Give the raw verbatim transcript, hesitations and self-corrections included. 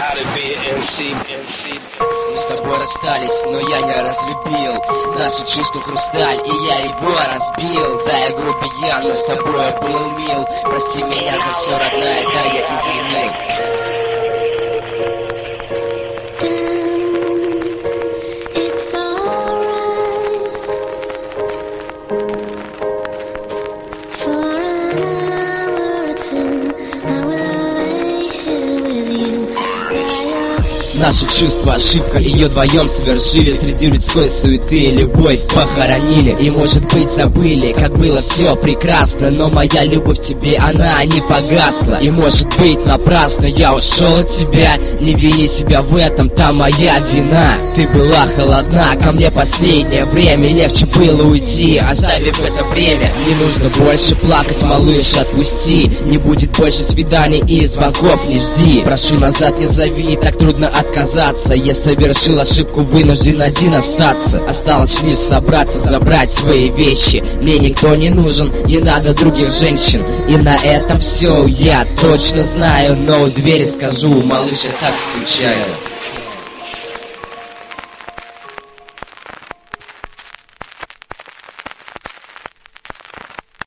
Мы с тобой расстались, но я не разлюбил. Наши чувства хрусталь, и я его разбил. Да, я грубиян, но с тобой был мил. Прости меня за все, родная, да, я изменил. Наши чувства ошибка, ее вдвоем совершили. Среди людской суеты любовь похоронили. И может быть забыли, как было все прекрасно. Но моя любовь к тебе, она не погасла. И может быть напрасно я ушел от тебя. Не вини себя в этом, там моя вина. Ты была холодна ко мне последнее время. Легче было уйти, оставив это время. Не нужно больше плакать, малыш, отпусти. Не будет больше свиданий и звонков не жди. Прошу, назад не зови, так трудно отказаться. Я совершил ошибку, вынужден один остаться. Осталось лишь собраться, забрать свои вещи. Мне никто не нужен, не надо других женщин. И на этом все, я точно знаю. Но у двери скажу, малыш, я так скучаю.